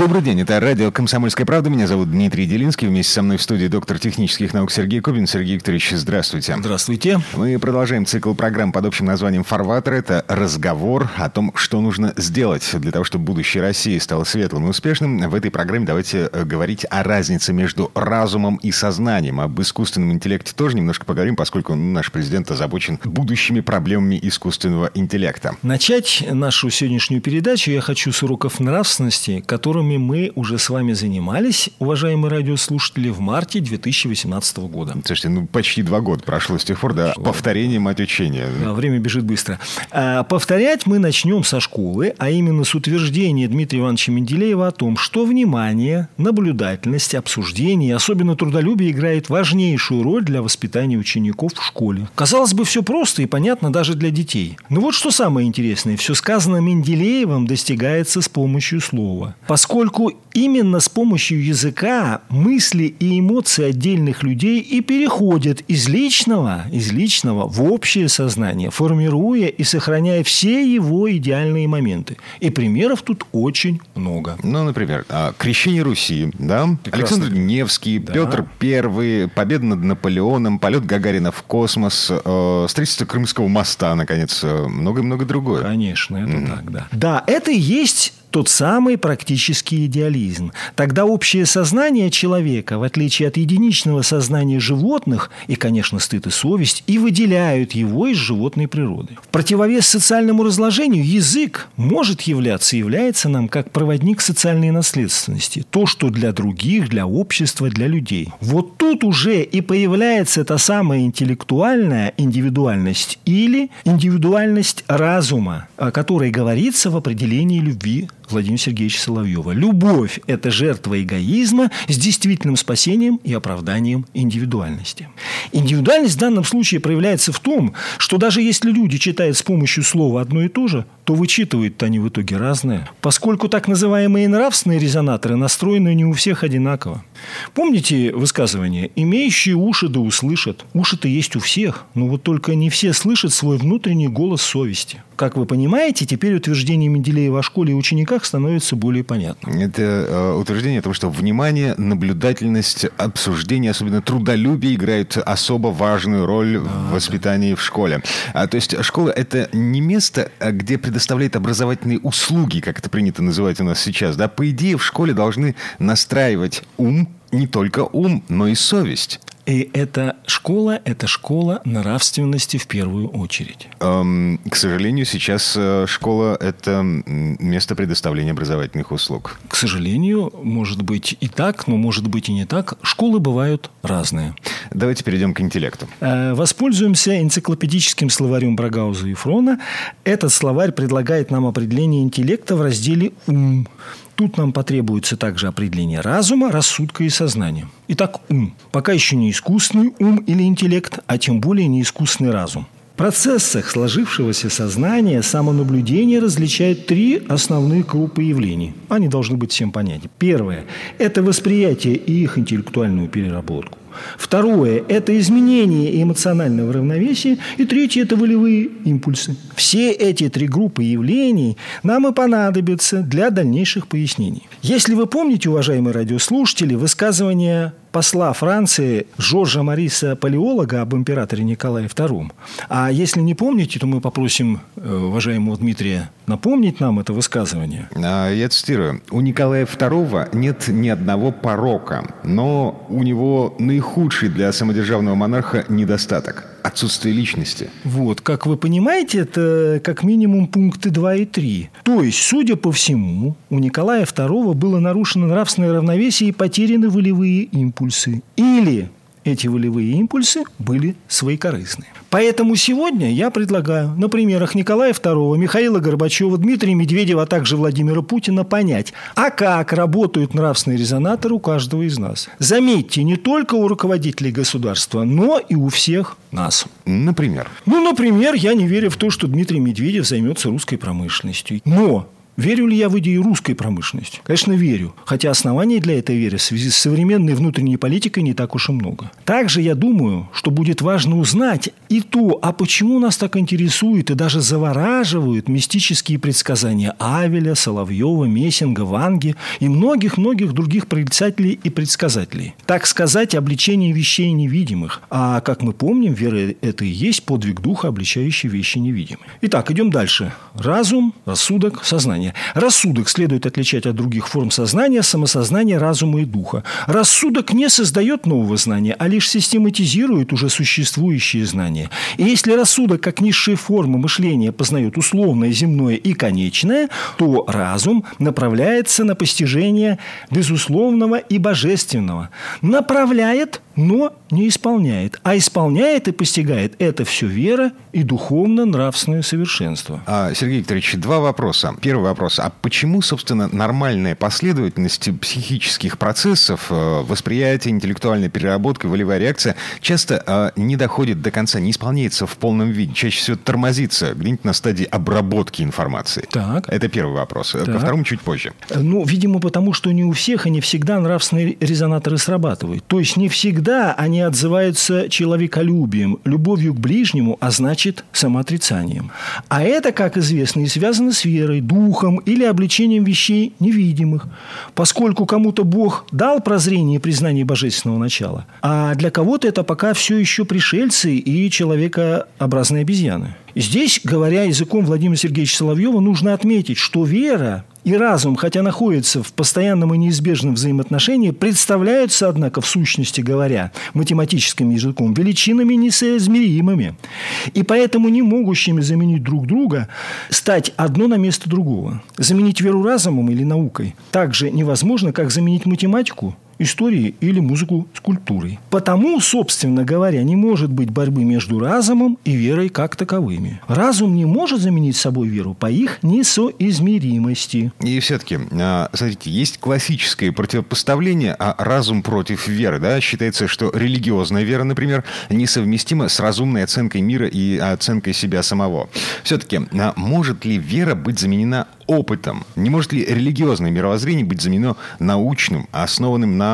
Добрый день, это радио «Комсомольская правда». Меня зовут Дмитрий Делинский. Вместе со мной в студии доктор технических наук Сергей Кобин. Сергей Викторович, здравствуйте. Здравствуйте. Мы продолжаем цикл программ под общим названием «Фарватер». Это разговор о том, что нужно сделать для того, чтобы будущее России стало светлым и успешным. В этой программе давайте говорить о разнице между разумом и сознанием. Об искусственном интеллекте тоже немножко поговорим, поскольку наш президент озабочен будущими проблемами искусственного интеллекта. Начать нашу сегодняшнюю передачу я хочу с уроков нравственности, которыми мы уже с вами занимались, уважаемые радиослушатели, в марте 2018 года. Слушайте, почти 2 года прошло с тех пор, да, повторение мать учения. Да, время бежит быстро. Повторять мы начнем со школы, а именно с утверждения Дмитрия Ивановича Менделеева о том, что внимание, наблюдательность, обсуждение, особенно трудолюбие играет важнейшую роль для воспитания учеников в школе. Казалось бы, все просто и понятно даже для детей. Но вот что самое интересное, все сказанное Менделеевым достигается с помощью слова. Поскольку именно с помощью языка мысли и эмоции отдельных людей и переходят из личного в общее сознание, формируя и сохраняя все его идеальные моменты. И примеров тут очень много. Ну, например, крещение Руси, да? Александр Невский, да. Петр I, победа над Наполеоном, полет Гагарина в космос, строительство Крымского моста, наконец, много-много другое. Конечно, это так, да. Да, это и есть тот самый практический идеализм. Тогда общее сознание человека, в отличие от единичного сознания животных, и, конечно, стыд и совесть, и выделяют его из животной природы. В противовес социальному разложению язык может является нам как проводник социальной наследственности. То, что для других, для общества, для людей. Вот тут уже и появляется та самая интеллектуальная индивидуальность или индивидуальность разума, о которой говорится в определении любви Владимира Сергеевича Соловьева. Любовь – это жертва эгоизма с действительным спасением и оправданием индивидуальности. Индивидуальность в данном случае проявляется в том, что даже если люди читают с помощью слова одно и то же, то вычитывают-то они в итоге разное, поскольку так называемые нравственные резонаторы настроены не у всех одинаково. Помните высказывание «имеющие уши да услышат»? Уши-то есть у всех, но вот только не все слышат свой внутренний голос совести. Как вы понимаете, теперь утверждение Менделеева о школе и учениках становится более понятным. Это утверждение о том, что внимание, наблюдательность, обсуждение, особенно трудолюбие играют особо важную роль в воспитании в школе. То есть школа – это не место, где предоставляет образовательные услуги, как это принято называть у нас сейчас. Да? По идее, в школе должны настраивать ум, не только ум, но и совесть. И это школа нравственности в первую очередь. К сожалению, сейчас школа – это место предоставления образовательных услуг. К сожалению, может быть и так, но может быть и не так. Школы бывают разные. Давайте перейдем к интеллекту. Воспользуемся энциклопедическим словарем Брагауза и Фрона. Этот словарь предлагает нам определение интеллекта в разделе «ум». Тут нам потребуется также определение разума, рассудка и сознания. Итак, ум. Пока еще не искусственный ум или интеллект, а тем более не искусственный разум. В процессах сложившегося сознания самонаблюдение различает 3 основных группы явлений. Они должны быть всем понятны. Первое – это восприятие и их интеллектуальную переработку. Второе – это изменение эмоционального равновесия. И третье – это волевые импульсы. Все эти 3 группы явлений нам и понадобятся для дальнейших пояснений. Если вы помните, уважаемые радиослушатели, высказывание посла Франции Жоржа Мариса Палеолога об императоре Николае II. А если не помните, то мы попросим уважаемого Дмитрия напомнить нам это высказывание. Я цитирую. «У Николая II нет ни одного порока, но у него наихудший для самодержавного монарха недостаток – отсутствие личности». Вот, как вы понимаете, это как минимум пункты 2 и 3. То есть, судя по всему, у Николая II было нарушено нравственное равновесие и потеряны волевые импульсы. Или эти волевые импульсы были своекорыстные. Поэтому сегодня я предлагаю на примерах Николая II, Михаила Горбачева, Дмитрия Медведева, а также Владимира Путина понять, а как работают нравственные резонаторы у каждого из нас. Заметьте, не только у руководителей государства, но и у всех нас. Например? Например, я не верю в то, что Дмитрий Медведев займется русской промышленностью. Но Верю ли я в идею русской промышленности? Конечно, верю. Хотя оснований для этой веры в связи с современной внутренней политикой не так уж и много. Также я думаю, что будет важно узнать и то, а почему нас так интересует и даже завораживают мистические предсказания Авеля, Соловьева, Мессинга, Ванги и многих-многих других прорицателей и предсказателей. Так сказать, обличение вещей невидимых. А, как мы помним, вера – это и есть подвиг духа, обличающий вещи невидимые. Итак, идем дальше. Разум, рассудок, сознание. Рассудок следует отличать от других форм сознания, самосознания, разума и духа. Рассудок не создает нового знания, а лишь систематизирует уже существующие знания. И если рассудок, как низшие формы мышления, познает условное, земное и конечное, то разум направляется на постижение безусловного и божественного. Направляет, но не исполняет. А исполняет и постигает это все вера и духовно-нравственное совершенство. Сергей Викторович, два вопроса. Первый вопрос. А почему, собственно, нормальная последовательность психических процессов, восприятие, интеллектуальная переработка, волевая реакция часто не доходит до конца, не исполняется в полном виде, чаще всего тормозится где-нибудь на стадии обработки информации? Так. Это первый вопрос. Так. Ко второму чуть позже. Видимо, потому что не у всех и не всегда нравственные резонаторы срабатывают. То есть не всегда они отзываются человеколюбием, любовью к ближнему, а значит самоотрицанием. А это, как известно, и связано с верой, духом или обличением вещей невидимых. Поскольку кому-то Бог дал прозрение и признание божественного начала, а для кого-то это пока все еще пришельцы и человекообразные обезьяны. Здесь, говоря языком Владимира Сергеевича Соловьева, нужно отметить, что вера и разум, хотя находятся в постоянном и неизбежном взаимоотношении, представляются, однако, в сущности говоря, математическим языком, величинами несоизмеримыми. И поэтому не могущими заменить друг друга, стать одно на место другого. Заменить веру разумом или наукой так же невозможно, как заменить математику истории или музыку скульптурой. Потому, собственно говоря, не может быть борьбы между разумом и верой как таковыми. Разум не может заменить собой веру по их несоизмеримости. И все-таки, смотрите, есть классическое противопоставление, разум против веры. Да? Считается, что религиозная вера, например, несовместима с разумной оценкой мира и оценкой себя самого. Все-таки, может ли вера быть заменена опытом? Не может ли религиозное мировоззрение быть заменено научным, основанным на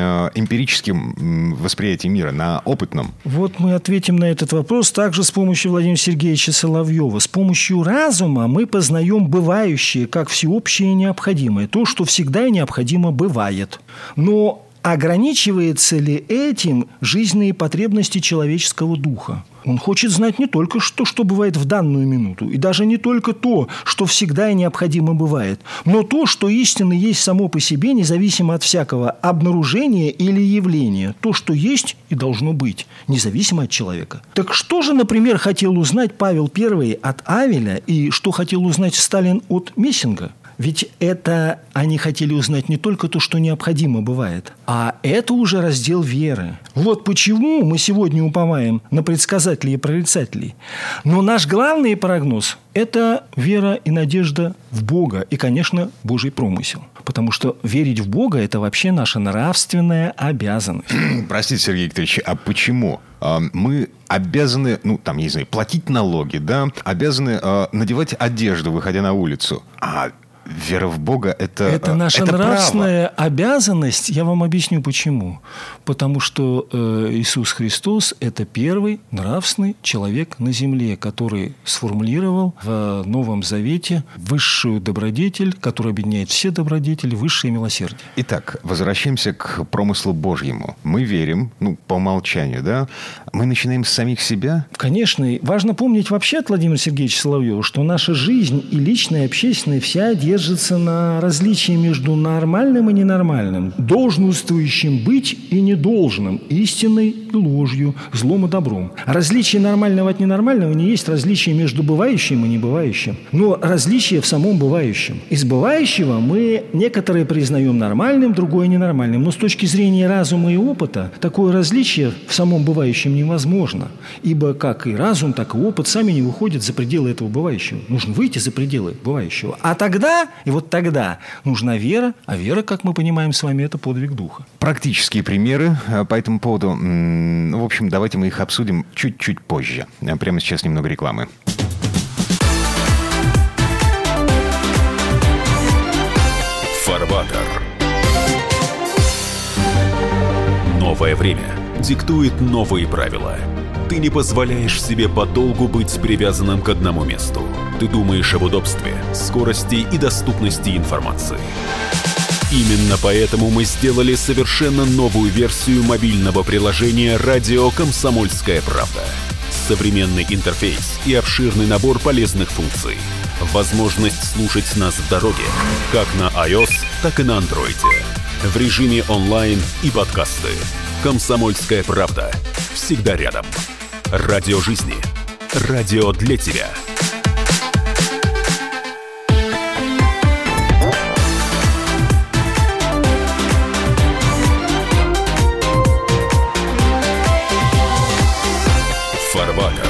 эмпирическом восприятии мира, на опытном? Вот мы ответим на этот вопрос также с помощью Владимира Сергеевича Соловьева. С помощью разума мы познаем бывающее как всеобщее и необходимое, то, что всегда и необходимо бывает. Но ограничивается ли этим жизненные потребности человеческого духа? Он хочет знать не только то, что бывает в данную минуту, и даже не только то, что всегда и необходимо бывает, но то, что истинно есть само по себе, независимо от всякого обнаружения или явления, то, что есть и должно быть, независимо от человека. Так что же, например, хотел узнать Павел I от Авеля, и что хотел узнать Сталин от Мессинга? Ведь это они хотели узнать не только то, что необходимо бывает, а это уже раздел веры. Вот почему мы сегодня уповаем на предсказателей и прорицателей. Но наш главный прогноз – это вера и надежда в Бога и, конечно, Божий промысел. Потому что верить в Бога – это вообще наша нравственная обязанность. Простите, Сергей Викторович, а почему? Мы обязаны, я не знаю, платить налоги, да? Обязаны надевать одежду, выходя на улицу. А вера в Бога – это наша это нравственная право. Обязанность. Я вам объясню, почему. Потому что Иисус Христос – это первый нравственный человек на земле, который сформулировал в Новом Завете высшую добродетель, которая объединяет все добродетели, высшее милосердие. Итак, возвращаемся к промыслу Божьему. Мы верим, по умолчанию, да? Мы начинаем с самих себя? Конечно. И важно помнить вообще от Владимира Сергеевича Соловьева, что наша жизнь и личная, и общественная вся держится на различии между нормальным и ненормальным, долженствующим быть и недолжным, истиной и ложью, злом и добром. Различие нормального от ненормального не есть различие между бывающим и небывающим, но различие в самом бывающем. Из бывающего мы некоторые признаем нормальным, другое ненормальным, но с точки зрения разума и опыта такое различие в самом бывающем невозможно, ибо как и разум, так и опыт сами не выходят за пределы этого бывающего. Нужно выйти за пределы бывающего. А тогда, и вот тогда нужна вера, а вера, как мы понимаем с вами, это подвиг духа. Практические примеры по этому поводу. В общем, давайте мы их обсудим чуть-чуть позже. Прямо сейчас немного рекламы. Новое время диктует новые правила. Ты не позволяешь себе подолгу быть привязанным к одному месту. Ты думаешь об удобстве, скорости и доступности информации. Именно поэтому мы сделали совершенно новую версию мобильного приложения «Радио Комсомольская правда». Современный интерфейс и обширный набор полезных функций. Возможность слушать нас в дороге, как на iOS, так и на Android. В режиме онлайн и подкасты. «Комсомольская правда». Всегда рядом. Радио жизни. Радио для тебя. Фарватер.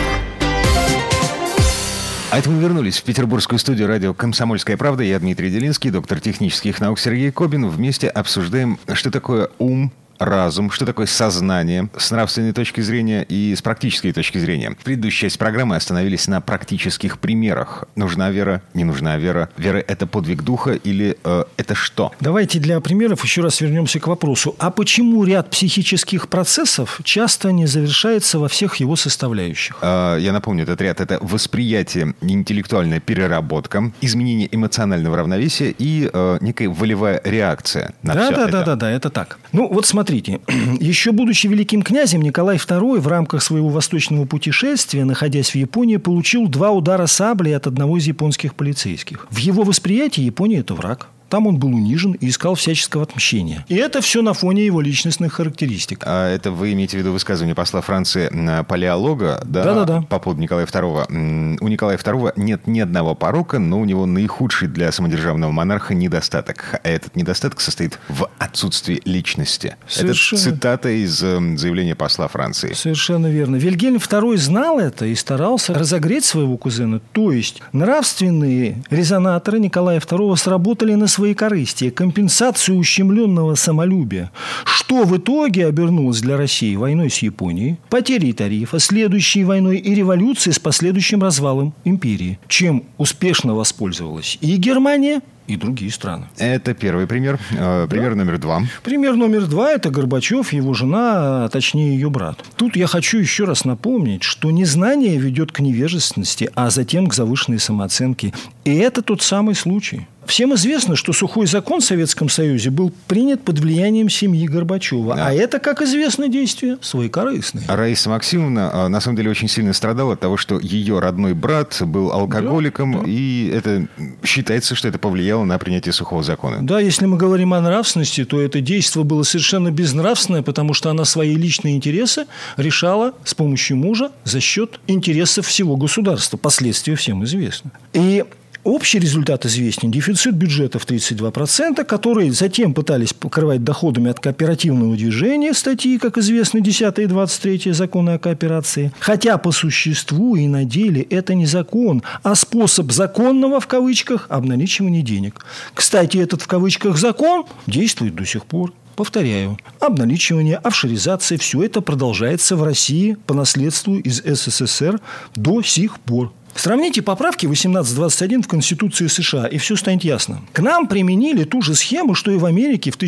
А это мы вернулись в петербургскую студию радио «Комсомольская правда». Я Дмитрий Делинский, доктор технических наук Сергей Кобин. Вместе обсуждаем, что такое ум, разум, что такое сознание с нравственной точки зрения и с практической точки зрения. В предыдущей части программы остановились на практических примерах. Нужна вера, не нужна вера. Вера – это подвиг духа или это что? Давайте для примеров еще раз вернемся к вопросу. А почему ряд психических процессов часто не завершается во всех его составляющих? Я напомню, этот ряд – это восприятие, интеллектуальная переработка, изменение эмоционального равновесия и некая волевая реакция на все это. Да, это так. Ну, вот смотрите. Еще будучи великим князем, Николай II в рамках своего восточного путешествия, находясь в Японии, получил 2 удара саблей от одного из японских полицейских. В его восприятии Япония – это враг. Там он был унижен и искал всяческого отмщения. И это все на фоне его личностных характеристик. А это вы имеете в виду высказывание посла Франции палеолога, да. По поводу Николая II. У Николая II нет ни одного порока, но у него наихудший для самодержавного монарха недостаток. А этот недостаток состоит в отсутствии личности. Совершенно. Это цитата из заявления посла Франции. Совершенно верно. Вильгельм II знал это и старался разогреть своего кузена. То есть нравственные резонаторы Николая II сработали на своей корысти, компенсацию ущемленного самолюбия, что в итоге обернулось для России войной с Японией, потерей тарифа, следующей войной и революцией с последующим развалом империи, чем успешно воспользовалась и Германия, и другие страны. Это первый пример. Пример номер 2. Пример номер 2 – это Горбачев, его жена, а точнее ее брат. Тут я хочу еще раз напомнить, что незнание ведет к невежественности, а затем к завышенной самооценке. И это тот самый случай. Всем известно, что сухой закон в Советском Союзе был принят под влиянием семьи Горбачева. Да. А это, как известно, действия своекорыстные. Раиса Максимовна, на самом деле, очень сильно страдала от того, что ее родной брат был алкоголиком, и это считается, что это повлияло на принятие сухого закона. Да, если мы говорим о нравственности, то это действие было совершенно безнравственное, потому что она свои личные интересы решала с помощью мужа за счет интересов всего государства. Последствия всем известны. И общий результат известен. Дефицит бюджета в 32%, который затем пытались покрывать доходами от кооперативного движения, статьи, как известно, 10 и 23 законы о кооперации. Хотя по существу и на деле это не закон, а способ законного, в кавычках, обналичивания денег. Кстати, этот в кавычках закон действует до сих пор. Повторяю, обналичивание, офшоризация – все это продолжается в России по наследству из СССР до сих пор. Сравните поправки 18-21 в Конституции США, и все станет ясно. К нам применили ту же схему, что и в Америке в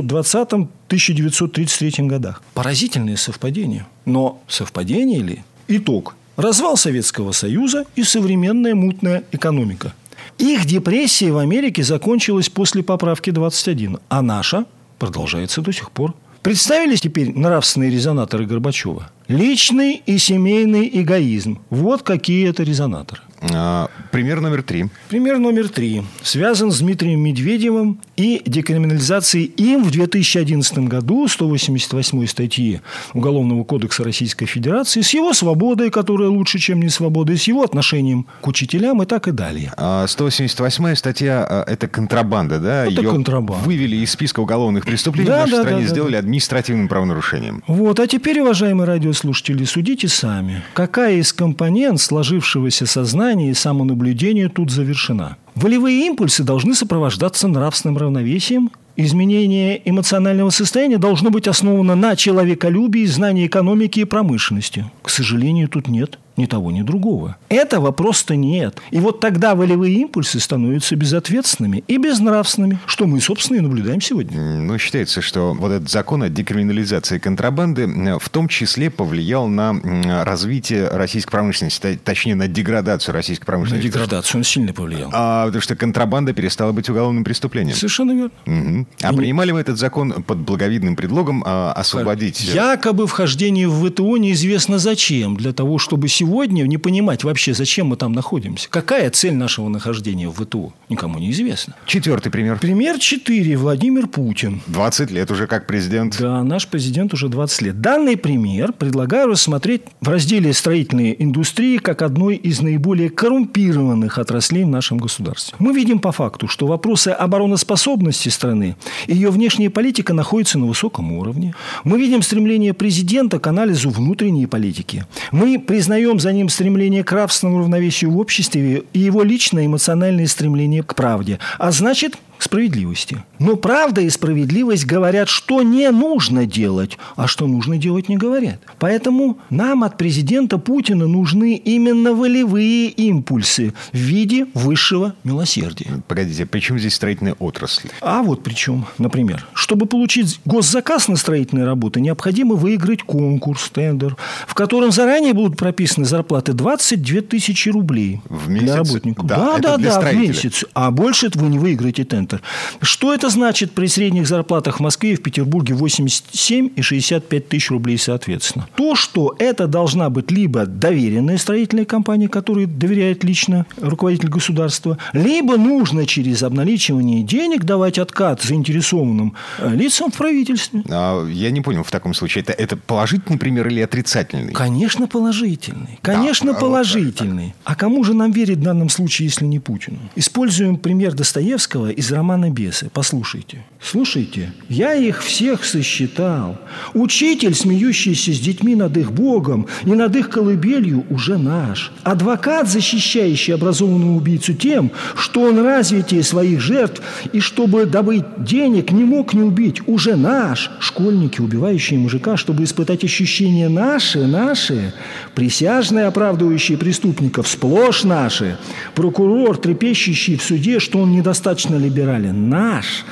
1920-1933 годах. Поразительное совпадение. Но совпадение ли? Итог. Развал Советского Союза и современная мутная экономика. Их депрессия в Америке закончилась после поправки 21, а наша продолжается до сих пор. Представились теперь нравственные резонаторы Горбачева? Личный и семейный эгоизм. Вот какие это резонаторы. Пример номер 3. Пример номер 3 связан с Дмитрием Медведевым и декриминализацией им в 2011 году 188 статьи Уголовного кодекса Российской Федерации, с его свободой, которая лучше, чем не свобода, и с его отношением к учителям и так и далее. 188 статья – это контрабанда, да? Это Ее контрабанда. Вывели из списка уголовных преступлений в нашей стране, сделали административным правонарушением. Вот, а теперь, уважаемые радиослушатели, судите сами, какая из компонент сложившегося сознания и самонаблюдения тут завершена. Волевые импульсы должны сопровождаться нравственным равновесием изменение эмоционального состояния должно быть основано на человеколюбии, знании экономики и промышленности. К сожалению, тут нет ни того, ни другого. Этого просто нет. И вот тогда волевые импульсы становятся безответственными и безнравственными, что мы, собственно, и наблюдаем сегодня. Ну, считается, что вот этот закон о декриминализации контрабанды в том числе повлиял на развитие российской промышленности, точнее, на деградацию российской промышленности. На деградацию он сильно повлиял. Потому что контрабанда перестала быть уголовным преступлением. Совершенно верно. Угу. А принимали мы этот закон под благовидным предлогом освободить? Якобы вхождение в ВТО неизвестно зачем. Для того, чтобы сегодня не понимать вообще, зачем мы там находимся. Какая цель нашего нахождения в ВТО? Никому не известно. 4-й пример. Пример 4. Владимир Путин. 20 лет уже как президент. Да, наш президент уже 20 лет. Данный пример предлагаю рассмотреть в разделе строительной индустрии как одной из наиболее коррумпированных отраслей в нашем государстве. Мы видим по факту, что вопросы обороноспособности страны и ее внешняя политика находятся на высоком уровне. Мы видим стремление президента к анализу внутренней политики. Мы признаем за ним стремление к нравственному равновесию в обществе и его личное эмоциональное стремление к правде. А значит, к справедливости. Но правда и справедливость говорят, что не нужно делать, а что нужно делать не говорят. Поэтому нам от президента Путина нужны именно волевые импульсы в виде высшего милосердия. Погодите, при чем здесь строительная отрасль? А вот при чем. Например, чтобы получить госзаказ на строительные работы, необходимо выиграть конкурс, тендер, в котором заранее будут прописаны зарплаты 22 тысячи рублей в месяц? Для работников. Да, в месяц. А больше вы не выиграете тендер. Что это значит при средних зарплатах в Москве и в Петербурге 87 и 65 тысяч рублей соответственно? То, что это должна быть либо доверенная строительная компания, которой доверяет лично руководитель государства, либо нужно через обналичивание денег давать откат заинтересованным лицам в правительстве. Я не понял в таком случае. Это положительный пример или отрицательный? Конечно, положительный. Конечно, положительный. А кому же нам верить в данном случае, если не Путину? Используем пример Достоевского из романа «Бесы». Послушайте. Слушайте. «Я их всех сосчитал. Учитель, смеющийся с детьми над их Богом и над их колыбелью, уже наш. Адвокат, защищающий образованного убийцу тем, что он развитие своих жертв и чтобы добыть денег не мог не убить, уже наш. Школьники, убивающие мужика, чтобы испытать ощущения наши. Присяжные, оправдывающие преступников, сплошь наши. Прокурор, трепещущий в суде, что он недостаточно либерален, наш.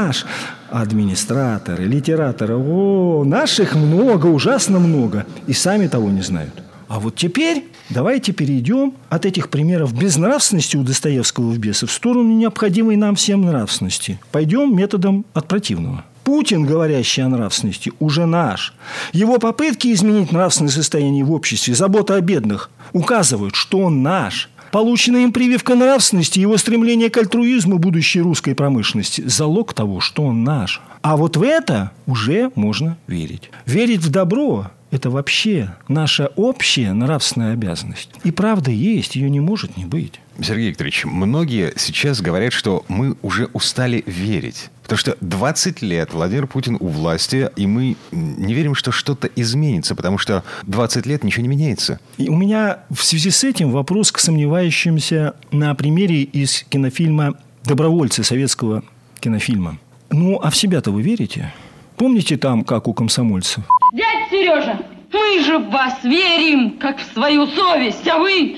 Администраторы, литераторы, наших много, ужасно много. И сами того не знают. А вот теперь давайте перейдем от этих примеров безнравственности у Достоевского в «Бесах» в сторону необходимой нам всем нравственности. Пойдем методом от противного. Путин, говорящий о нравственности, уже наш. Его попытки изменить нравственное состояние в обществе, забота о бедных, указывают, что он наш. Полученная им прививка нравственности, его стремление к альтруизму будущей русской промышленности – залог того, что он наш. А вот в это уже можно верить. Верить в добро – это вообще наша общая нравственная обязанность. И правда есть, ее не может не быть. Сергей Викторович, многие сейчас говорят, что мы уже устали верить. Потому что 20 лет Владимир Путин у власти, и мы не верим, что что-то изменится, потому что 20 лет ничего не меняется. И у меня в связи с этим вопрос к сомневающимся на примере из кинофильма «Добровольцы», советского кинофильма. Ну, а в себя-то вы верите? Помните там, как у комсомольцев? Дядя Сережа, мы же в вас верим, как в свою совесть, а вы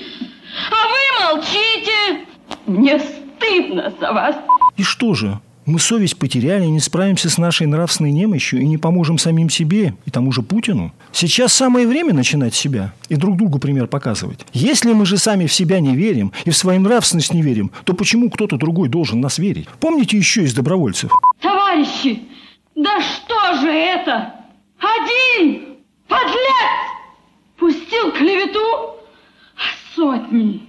молчите. Мне стыдно за вас. И что же? Мы совесть потеряли, не справимся с нашей нравственной немощью и не поможем самим себе и тому же Путину? Сейчас самое время начинать с себя и друг другу пример показывать. Если мы же сами в себя не верим и в свою нравственность не верим, то почему кто-то другой должен нас верить? Помните еще из «Добровольцев»? Товарищи, да что же это? Один подлец пустил клевету, а сотни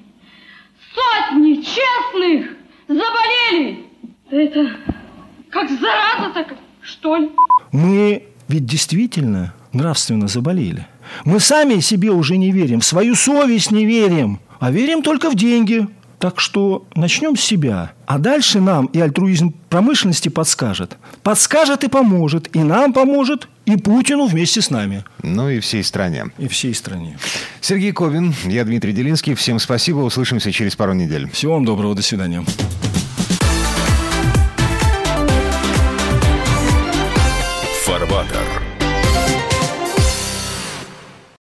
честных заболели. Это как зараза-то, что ли? Мы ведь действительно нравственно заболели. Мы сами себе уже не верим, в свою совесть не верим, а верим только в деньги. Так что начнем с себя. А дальше нам и альтруизм промышленности подскажет. Подскажет и поможет. И нам поможет, и Путину вместе с нами. Ну и всей стране. И всей стране. Сергей Ковин, я Дмитрий Делинский. Всем спасибо. Услышимся через пару недель. Всего вам доброго. До свидания.